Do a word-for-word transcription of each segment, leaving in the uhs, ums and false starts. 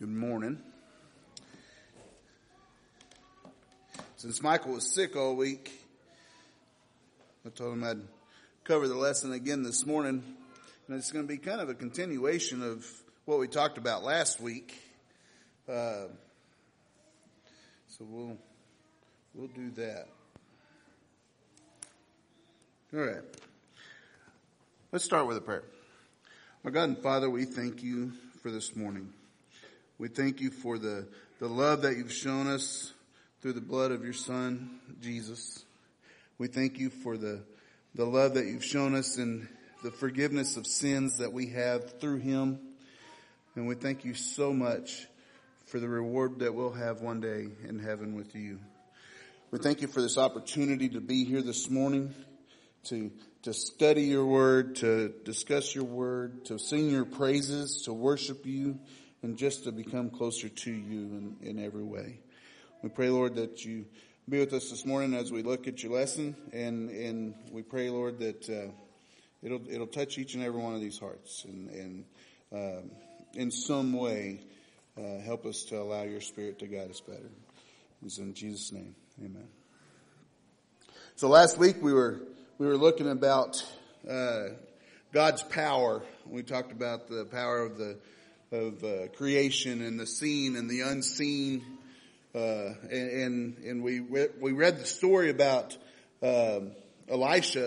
Good morning. Since Michael was sick all week, I told him I'd cover the lesson again this morning. And it's going to be kind of a continuation of what we talked about last week. Uh, so we'll we'll do that. All right. Let's start with a prayer. Our God and Father, we thank you for this morning. We thank you for the, the love that you've shown us through the blood of your Son, Jesus. We thank you for the, the love that you've shown us in the forgiveness of sins that we have through him. And we thank you so much for the reward that we'll have one day in heaven with you. We thank you for this opportunity to be here this morning, to to study your word, to discuss your word, to sing your praises, to worship you, and just to become closer to you in, in every way. We pray, Lord, that you be with us this morning as we look at your lesson, and, and we pray, Lord, that uh, it'll it'll touch each and every one of these hearts, and, and uh, in some way uh, help us to allow your Spirit to guide us better. It's in Jesus' name, amen. So last week we were we were looking about uh, God's power. We talked about the power of the of uh, creation and the seen and the unseen, uh, and, and and we re- we read the story about um, Elisha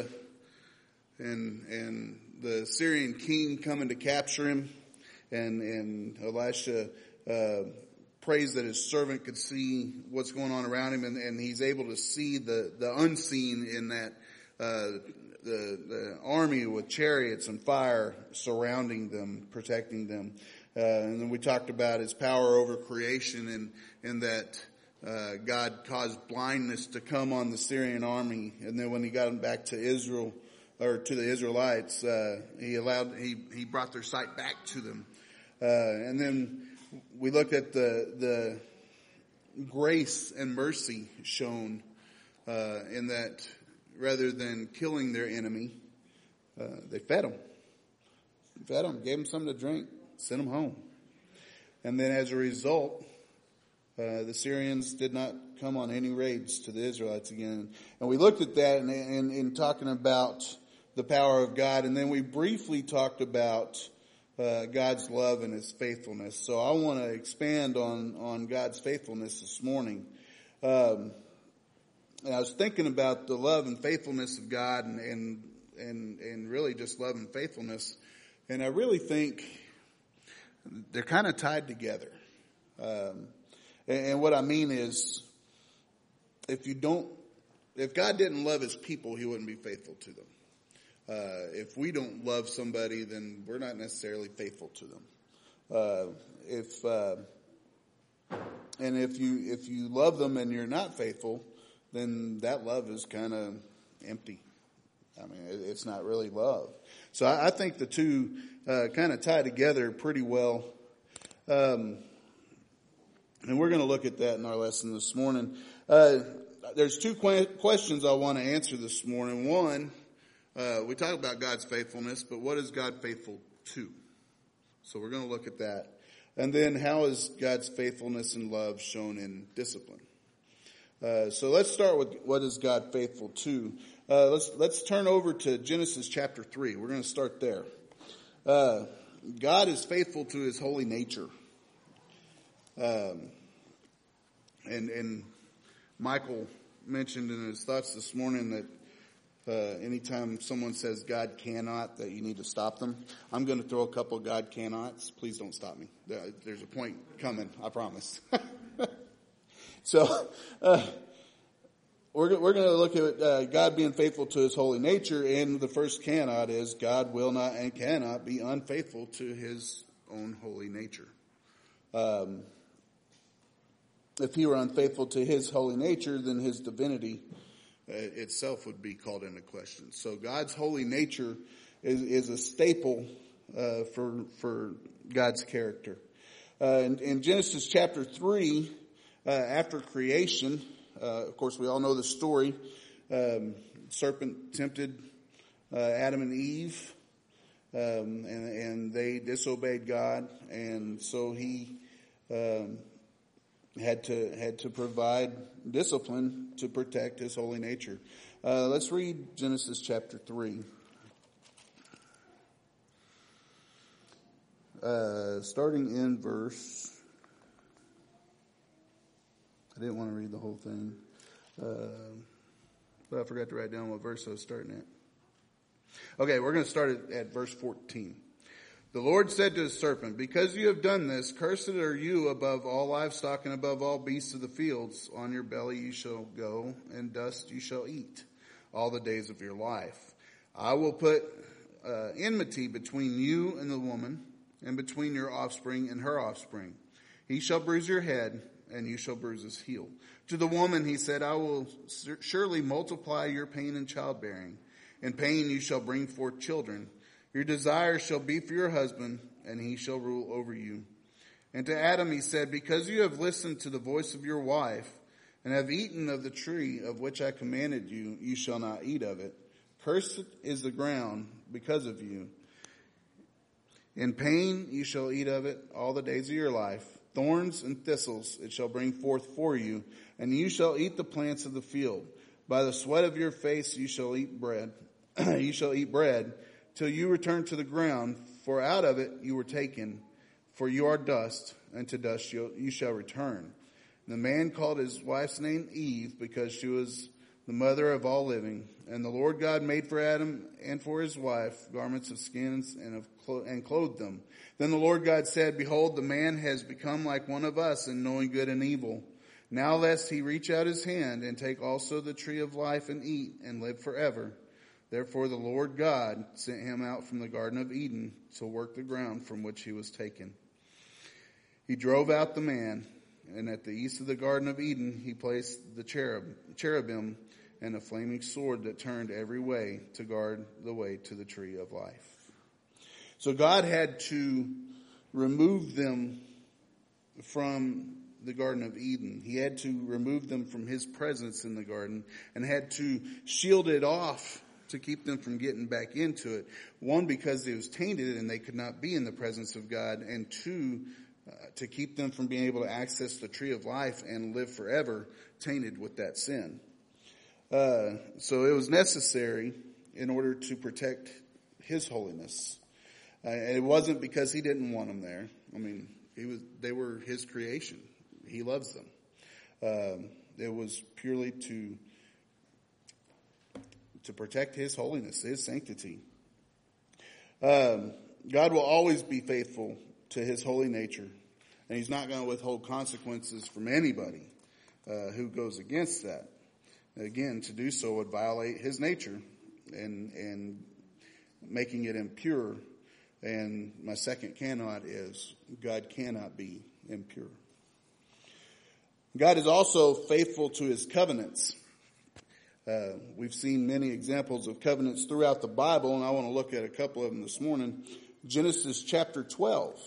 and and the Syrian king coming to capture him, and and Elisha uh, prays that his servant could see what's going on around him, and, and he's able to see the the unseen in that uh, the the army with chariots and fire surrounding them, protecting them. Uh, and then we talked about his power over creation, and, and that uh, God caused blindness to come on the Syrian army. And then when he got them back to Israel, or to the Israelites, uh, he allowed he he brought their sight back to them. Uh, and then we looked at the the grace and mercy shown uh, in that rather than killing their enemy, uh, they fed them, fed them, gave them something to drink. Sent them home. And then as a result, uh, the Syrians did not come on any raids to the Israelites again. And we looked at that in, in, in talking about the power of God. And then we briefly talked about uh, God's love and his faithfulness. So I want to expand on, on God's faithfulness this morning. Um, and I was thinking about the love and faithfulness of God, and, and, and, and really just love and faithfulness. And I really think they're kind of tied together. Um, and, and what I mean is, if you don't, if God didn't love his people, he wouldn't be faithful to them. Uh, if we don't love somebody, then we're not necessarily faithful to them. Uh, if, uh, and if you, if you love them and you're not faithful, then that love is kind of empty. I mean, it, it's not really love. So I, I think the two Uh, kind of tie together pretty well. Um, and we're going to look at that in our lesson this morning. Uh, there's two que- questions I want to answer this morning. One, uh, we talk about God's faithfulness, but what is God faithful to? So we're going to look at that. And then how is God's faithfulness and love shown in discipline? Uh, so let's start with what is God faithful to. Uh, let's, let's turn over to Genesis chapter three. We're going to start there. Uh, God is faithful to his holy nature. Um, and, and Michael mentioned in his thoughts this morning that uh, anytime someone says God cannot, that you need to stop them. I'm going to throw a couple of God cannots. Please don't stop me. There's a point coming, I promise. so, uh, We're, we're going to look at uh, God being faithful to his holy nature, and the first cannot is God will not and cannot be unfaithful to his own holy nature. Um, if he were unfaithful to his holy nature, then his divinity uh, itself would be called into question. So God's holy nature is, is a staple uh, for for God's character. Uh, in, in Genesis chapter three, uh, after creation, Uh, of course, we all know the story. Um, serpent tempted uh, Adam and Eve, um, and, and they disobeyed God, and so he um, had to had to provide discipline to protect his holy nature. Uh, let's read Genesis chapter three. Uh, starting in verse, I didn't want to read the whole thing, uh, but I forgot to write down what verse I was starting at. Okay, we're going to start at, at verse fourteen. The Lord said to the serpent, because you have done this, cursed are you above all livestock and above all beasts of the fields. On your belly you shall go, and dust you shall eat all the days of your life. I will put uh, enmity between you and the woman, and between your offspring and her offspring. He shall bruise your head, and you shall bruise his heel. To the woman he said, I will surely multiply your pain in childbearing. In pain you shall bring forth children. Your desire shall be for your husband, and he shall rule over you. And to Adam he said, because you have listened to the voice of your wife, and have eaten of the tree of which I commanded you, you shall not eat of it. Cursed is the ground because of you. In pain you shall eat of it all the days of your life. Thorns and thistles it shall bring forth for you, and you shall eat the plants of the field. By the sweat of your face you shall eat bread. You shall eat bread till you return to the ground, for out of it you were taken. For you are dust, and to dust you, you shall return. And the man called his wife's name Eve, because she was the mother of all living. And the Lord God made for Adam and for his wife garments of skins and of clo- and clothed them. Then the Lord God said, behold, the man has become like one of us in knowing good and evil. Now lest he reach out his hand and take also the tree of life and eat and live forever. Therefore the Lord God sent him out from the Garden of Eden to work the ground from which he was taken. He drove out the man, and at the east of the Garden of Eden he placed the cherub, cherubim and a flaming sword that turned every way to guard the way to the tree of life. So God had to remove them from the Garden of Eden. He had to remove them from his presence in the garden, and had to shield it off to keep them from getting back into it. One, because it was tainted and they could not be in the presence of God, and two, uh, to keep them from being able to access the tree of life and live forever tainted with that sin. Uh, so it was necessary in order to protect his holiness. Uh, and it wasn't because he didn't want them there. I mean, he was, they were his creation. He loves them. Um, it was purely to to protect his holiness, his sanctity. Um, God will always be faithful to his holy nature, and he's not going to withhold consequences from anybody uh, who goes against that. Again, to do so would violate his nature and and making it impure. And my second cannot is God cannot be impure. God is also faithful to his covenants. Uh, we've seen many examples of covenants throughout the Bible, and I want to look at a couple of them this morning. Genesis chapter twelve.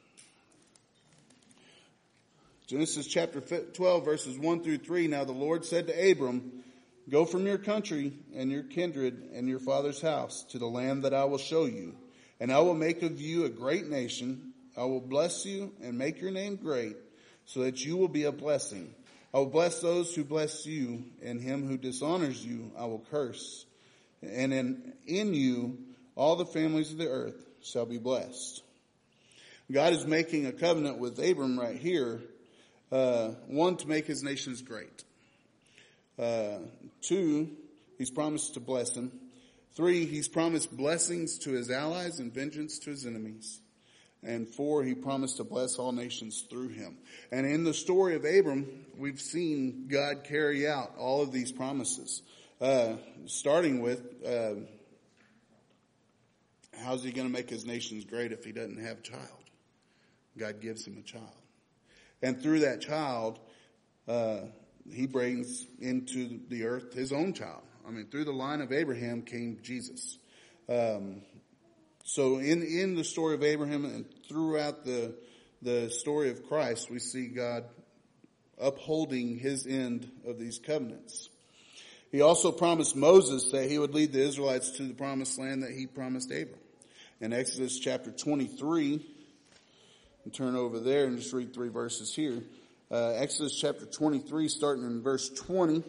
Genesis chapter twelve, verses one through three. Now the Lord said to Abram, go from your country and your kindred and your father's house to the land that I will show you. And I will make of you a great nation. I will bless you and make your name great, so that you will be a blessing. I will bless those who bless you, and him who dishonors you I will curse. And in, in you all the families of the earth shall be blessed. God is making a covenant with Abram right here. Uh, one, to make his nations great. Uh, two, he's promised to bless him. Three, he's promised blessings to his allies and vengeance to his enemies. And four, he promised to bless all nations through him. And in the story of Abram, we've seen God carry out all of these promises. Uh, starting with, uh, how's he going to make his nations great if he doesn't have a child? God gives him a child. And through that child, uh, he brings into the earth his own child. I mean, through the line of Abraham came Jesus. Um, so in, in the story of Abraham and throughout the, the story of Christ, we see God upholding his end of these covenants. He also promised Moses that he would lead the Israelites to the promised land that he promised Abram. In Exodus chapter twenty-three, and turn over there and just read three verses here. Uh, Exodus chapter twenty-three, starting in verse twenty.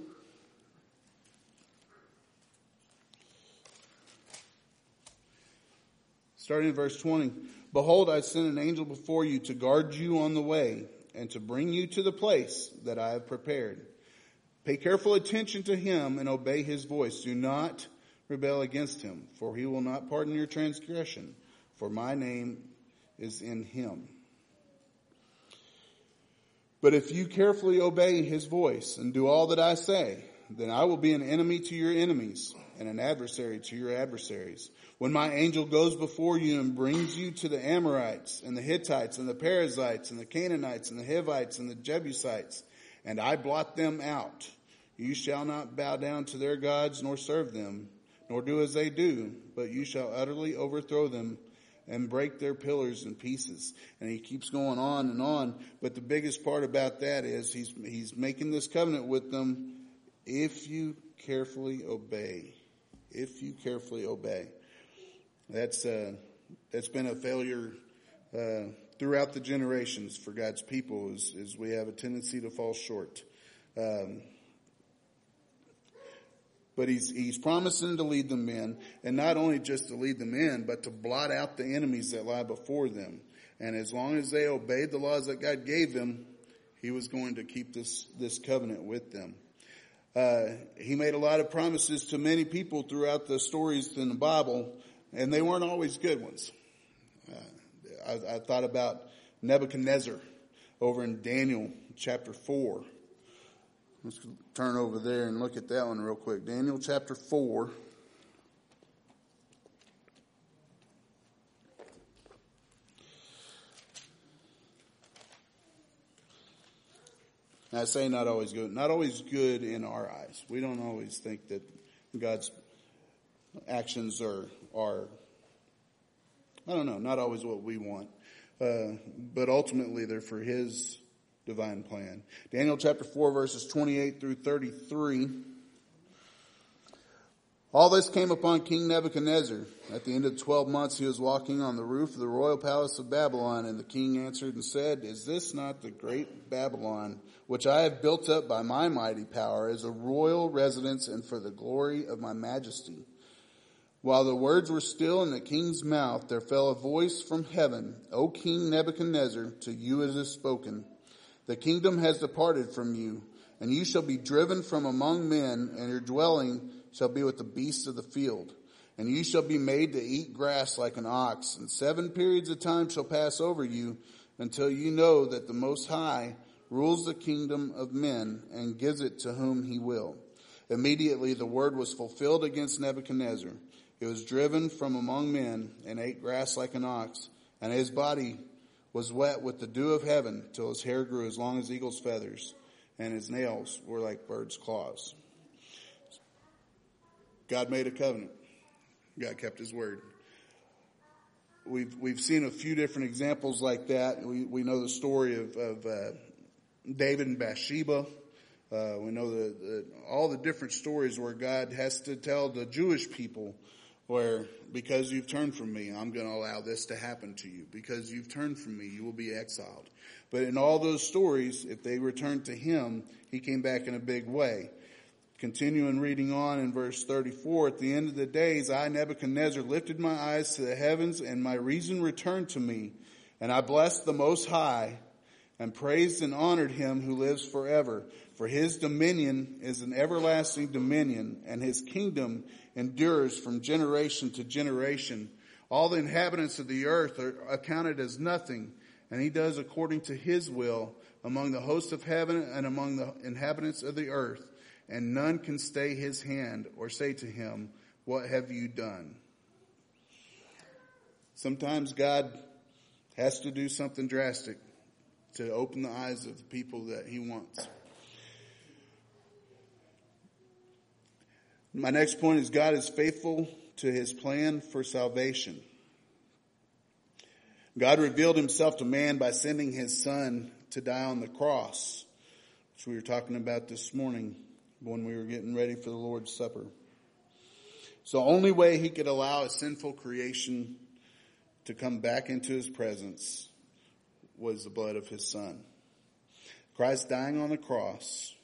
Starting in verse twenty. Behold, I send an angel before you to guard you on the way and to bring you to the place that I have prepared. Pay careful attention to him and obey his voice. Do not rebel against him, for he will not pardon your transgression, for my name is in him. But if you carefully obey his voice and do all that I say, then I will be an enemy to your enemies and an adversary to your adversaries. When my angel goes before you and brings you to the Amorites and the Hittites and the Perizzites and the Canaanites and the Hivites and the Jebusites, and I blot them out, you shall not bow down to their gods nor serve them, nor do as they do, but you shall utterly overthrow them and break their pillars in pieces. And he keeps going on and on. But the biggest part about that is he's, he's making this covenant with them if you carefully obey. If you carefully obey. That's, uh, that's been a failure, uh, throughout the generations for God's people is, is we have a tendency to fall short. Um, But he's, he's promising to lead them in, and not only just to lead them in, but to blot out the enemies that lie before them. And as long as they obeyed the laws that God gave them, he was going to keep this, this covenant with them. Uh, he made a lot of promises to many people throughout the stories in the Bible, and they weren't always good ones. Uh, I, I thought about Nebuchadnezzar over in Daniel chapter four. Let's turn over there and look at that one real quick. Daniel chapter four. And I say not always good. Not always good in our eyes. We don't always think that God's actions are, are I don't know, not always what we want. Uh, but ultimately they're for his divine plan. Daniel chapter four, verses twenty-eight through thirty-three. All this came upon King Nebuchadnezzar. At the end of twelve months he was walking on the roof of the royal palace of Babylon, and the king answered and said, Is this not the great Babylon, which I have built up by my mighty power as a royal residence and for the glory of my majesty? While the words were still in the king's mouth, there fell a voice from heaven, O King Nebuchadnezzar, to you it is spoken. The kingdom has departed from you, and you shall be driven from among men, and your dwelling shall be with the beasts of the field. And you shall be made to eat grass like an ox, and seven periods of time shall pass over you, until you know that the Most High rules the kingdom of men, and gives it to whom he will. Immediately the word was fulfilled against Nebuchadnezzar. He was driven from among men, and ate grass like an ox, and his body was wet with the dew of heaven till his hair grew as long as eagle's feathers, and his nails were like birds' claws. God made a covenant. God kept his word. We've we've seen a few different examples like that. We we know the story of, of uh, David and Bathsheba. Uh, we know the, the all the different stories where God has to tell the Jewish people, where because you've turned from me, I'm going to allow this to happen to you. Because you've turned from me, you will be exiled. But in all those stories, if they returned to him, he came back in a big way. Continuing reading on in verse thirty-four, at the end of the days, I, Nebuchadnezzar, lifted my eyes to the heavens, and my reason returned to me. And I blessed the Most High, and praised and honored him who lives forever. For his dominion is an everlasting dominion, and his kingdom endures from generation to generation. All the inhabitants of the earth are accounted as nothing, and he does according to his will among the hosts of heaven and among the inhabitants of the earth. And none can stay his hand or say to him, what have you done? Sometimes God has to do something drastic to open the eyes of the people that he wants. My next point is God is faithful to his plan for salvation. God revealed himself to man by sending his son to die on the cross, which we were talking about this morning when we were getting ready for the Lord's Supper. So the only way he could allow a sinful creation to come back into his presence was the blood of his son. Christ dying on the cross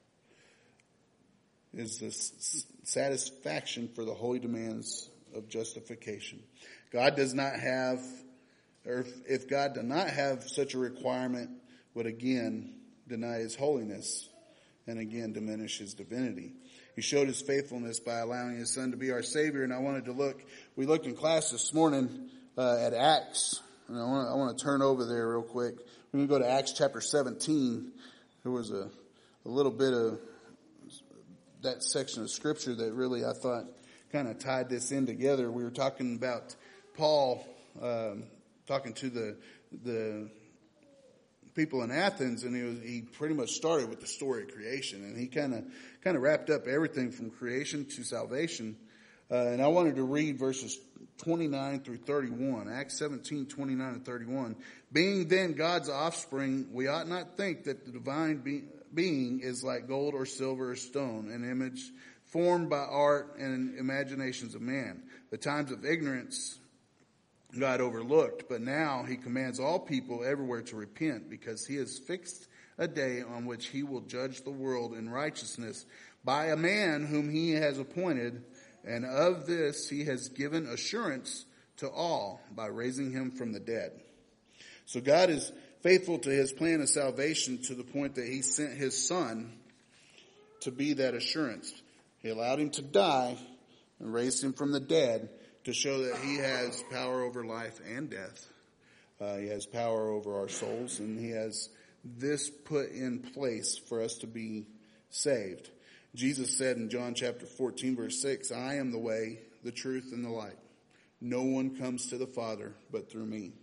is the satisfaction for the holy demands of justification. God does not have, or if, if God did not have such a requirement, would again deny his holiness and again diminish his divinity. He showed his faithfulness by allowing his son to be our Savior. And I wanted to look, we looked in class this morning uh, at Acts. And I want, to, I want to turn over there real quick. We're going to go to Acts chapter seventeen. There was a, a little bit of that section of scripture that really I thought kind of tied this in together. We were talking about Paul um, talking to the the people in Athens, and he was he pretty much started with the story of creation, and he kind of kind of wrapped up everything from creation to salvation. Uh, and I wanted to read verses twenty-nine through thirty-one, Acts seventeen, twenty-nine and thirty-one. Being then God's offspring, we ought not think that the divine be- being is like gold or silver or stone, an image formed by art and imaginations of man. The times of ignorance God overlooked, but now he commands all people everywhere to repent, because he has fixed a day on which he will judge the world in righteousness by a man whom he has appointed, and of this he has given assurance to all by raising him from the dead. So God is faithful to his plan of salvation to the point that he sent his son to be that assurance. He allowed him to die and raised him from the dead to show that he has power over life and death. Uh, he has power over our souls, and he has this put in place for us to be saved. Jesus said in John chapter fourteen, verse six, I am the way, the truth, and the light. No one comes to the Father but through me.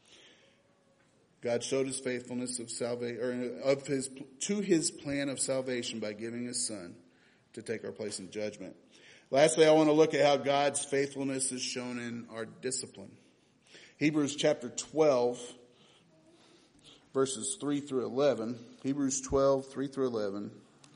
God showed his faithfulness of salvation, or of his to his plan of salvation by giving his son to take our place in judgment. Lastly, I want to look at how God's faithfulness is shown in our discipline. Hebrews chapter twelve, verses three through eleven. Hebrews twelve, three through eleven.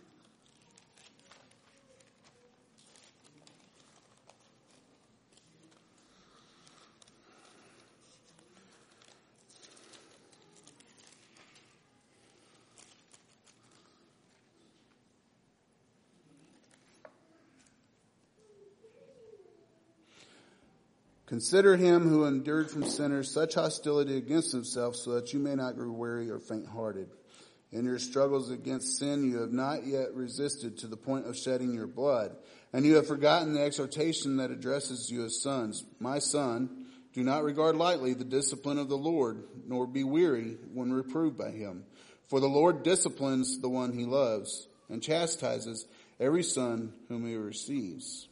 Consider him who endured from sinners such hostility against himself, so that you may not grow weary or faint-hearted. In your struggles against sin, you have not yet resisted to the point of shedding your blood. And you have forgotten the exhortation that addresses you as sons. My son, do not regard lightly the discipline of the Lord, nor be weary when reproved by him. For the Lord disciplines the one he loves, and chastises every son whom he receives.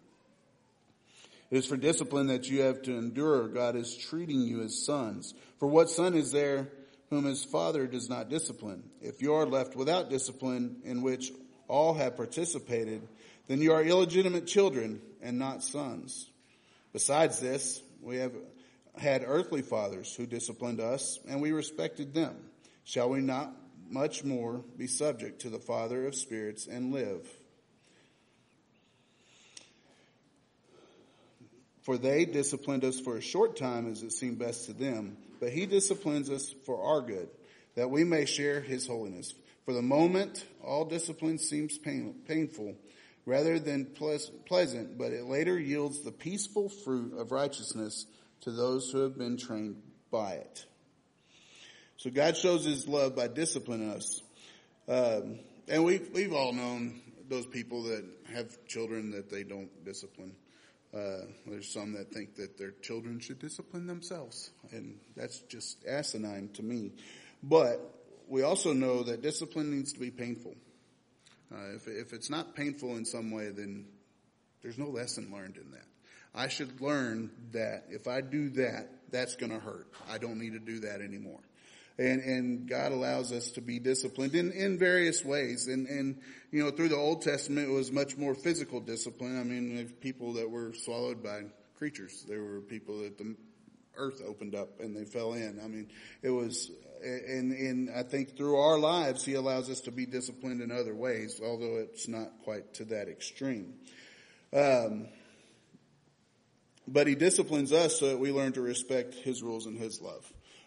It is for discipline that you have to endure. God is treating you as sons. For what son is there whom his father does not discipline? If you are left without discipline, in which all have participated, then you are illegitimate children and not sons. Besides this, we have had earthly fathers who disciplined us, and we respected them. Shall we not much more be subject to the Father of spirits and live? For they disciplined us for a short time as it seemed best to them, but he disciplines us for our good, that we may share his holiness. For the moment, all discipline seems pain, painful rather than pleasant, but it later yields the peaceful fruit of righteousness to those who have been trained by it. So God shows his love by disciplining us. Um, and we've, we've all known those people that have children that they don't discipline. Uh, there's some that think that their children should discipline themselves, and that's just asinine to me. But we also know that discipline needs to be painful. Uh, if, if it's not painful in some way, then there's no lesson learned in that. I should learn that if I do that, that's going to hurt. I don't need to do that anymore. And, and God allows us to be disciplined in, in various ways. And, and, you know, through the Old Testament, it was much more physical discipline. I mean, there's people that were swallowed by creatures. There were people that the earth opened up and they fell in. I mean, it was, and, and I think through our lives, he allows us to be disciplined in other ways, although it's not quite to that extreme. Um, but he disciplines us so that we learn to respect his rules and his love.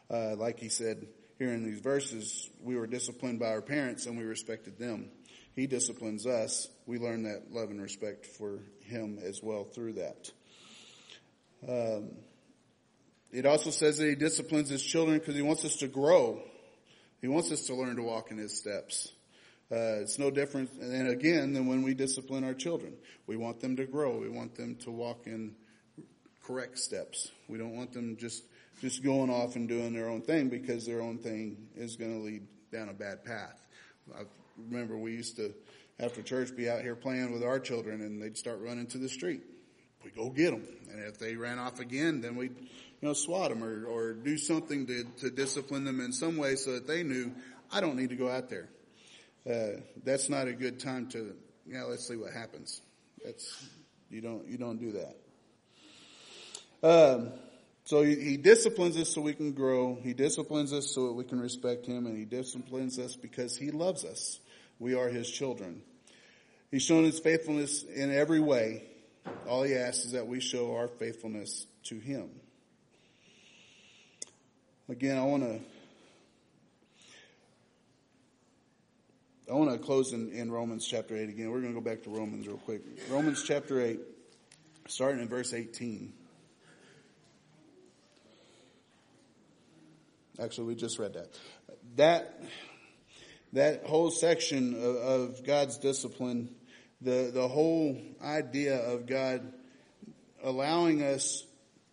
Uh, like he said here in these verses, we were disciplined by our parents and we respected them. He disciplines us. We learn that love and respect for him as well through that. Um, it also says that he disciplines his children because he wants us to grow. He wants us to learn to walk in his steps. Uh, it's no different, and again, than when we discipline our children. We want them to grow. We want them to walk in correct steps. We don't want them just, just going off and doing their own thing, because their own thing is going to lead down a bad path. I remember we used to, after church, be out here playing with our children, and they'd start running to the street. We'd go get them. And if they ran off again, then we'd, you know, swat them or, or do something to, to discipline them in some way so that they knew, I don't need to go out there. Uh, that's not a good time to, you know, let's see what happens. That's, you don't, you don't do that. Um, so he, he disciplines us so we can grow. He disciplines us so that we can respect him, and he disciplines us because he loves us. We are his children. He's shown his faithfulness in every way. All he asks is that we show our faithfulness to him. Again, I want to I want to close in, in Romans chapter eight again. We're going to go back to Romans real quick. Romans chapter eight, starting in verse eighteen. Actually, we just read that. That that whole section of, of God's discipline, the, the whole idea of God allowing us,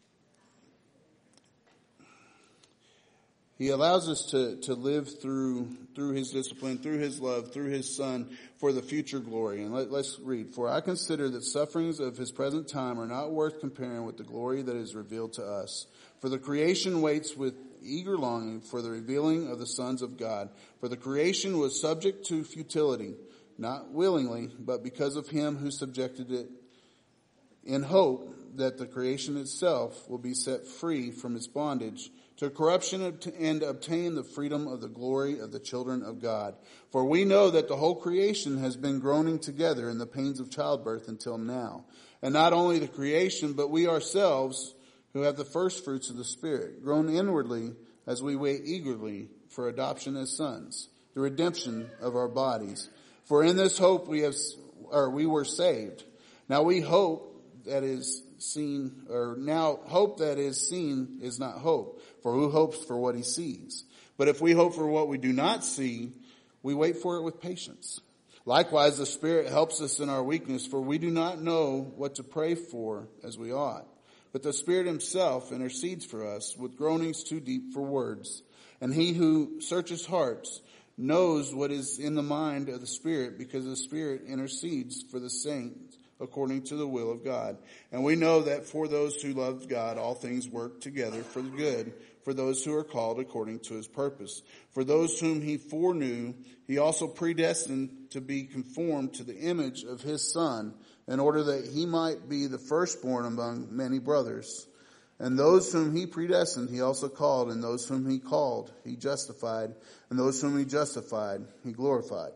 he allows us to, to live through through his discipline, through his love, through his Son, for the future glory. And let, let's read. For I consider that sufferings of his present time are not worth comparing with the glory that is revealed to us. For the creation waits with eager longing for the revealing of the sons of God. For the creation was subject to futility, not willingly, but because of him who subjected it, in hope that the creation itself will be set free from its bondage to corruption and obtain the freedom of the glory of the children of God. For we know that the whole creation has been groaning together in the pains of childbirth until now. And not only the creation, but we ourselves, who have the first fruits of the Spirit, groan inwardly as we wait eagerly for adoption as sons, the redemption of our bodies. For in this hope we have, or we were saved. Now we hope that is seen, or now hope that is seen is not hope. For who hopes for what he sees? But if we hope for what we do not see, we wait for it with patience. Likewise, the Spirit helps us in our weakness, for we do not know what to pray for as we ought. But the Spirit himself intercedes for us with groanings too deep for words. And he who searches hearts knows what is in the mind of the Spirit, because the Spirit intercedes for the saints according to the will of God. And we know that for those who love God, all things work together for the good, for those who are called according to his purpose. For those whom he foreknew, he also predestined to be conformed to the image of his Son, in order that he might be the firstborn among many brothers. And those whom he predestined, he also called, and those whom he called, he justified, and those whom he justified, he glorified.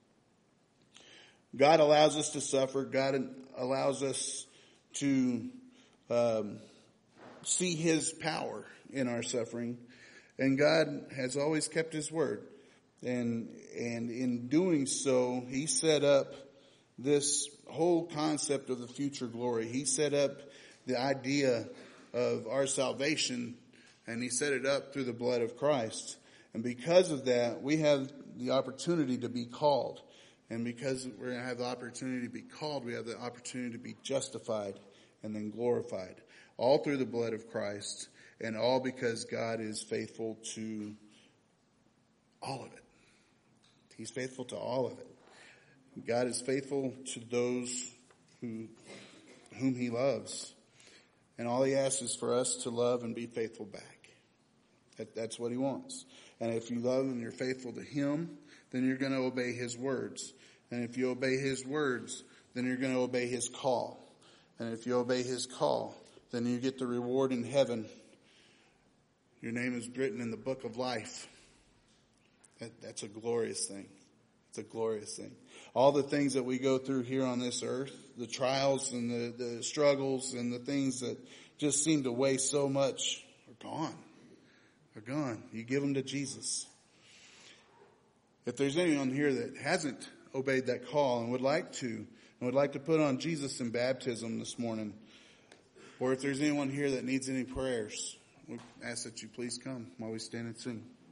God allows us to suffer. God allows us to um, see his power in our suffering. And God has always kept his word. And, and in doing so, he set up this whole concept of the future glory. He set up the idea of our salvation, and he set it up through the blood of Christ. And because of that, we have the opportunity to be called. And because we're going to have the opportunity to be called, we have the opportunity to be justified and then glorified. All through the blood of Christ, and all because God is faithful to all of it. He's faithful to all of it. God is faithful to those who, whom he loves. And all he asks is for us to love and be faithful back. That, that's what he wants. And if you love and you're faithful to him, then you're going to obey his words. And if you obey his words, then you're going to obey his call. And if you obey his call, then you get the reward in heaven. Your name is written in the book of life. That, that's a glorious thing. It's a glorious thing. All the things that we go through here on this earth, the trials and the, the struggles and the things that just seem to weigh so much are gone. They're gone. You give them to Jesus. If there's anyone here that hasn't obeyed that call and would like to, and would like to put on Jesus in baptism this morning, or if there's anyone here that needs any prayers, we ask that you please come while we stand and sing.